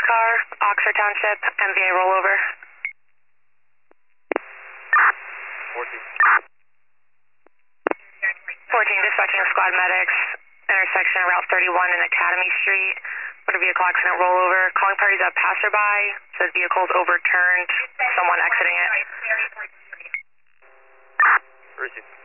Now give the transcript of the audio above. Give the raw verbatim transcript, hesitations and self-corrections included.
car, Oxford Township, M V A rollover. fourteen. fourteen, dispatching of squad medics, intersection of Route thirty-one and Academy Street. Motor vehicle accident rollover. Calling parties up passerby. Says vehicle's overturned. Someone exiting it. Received.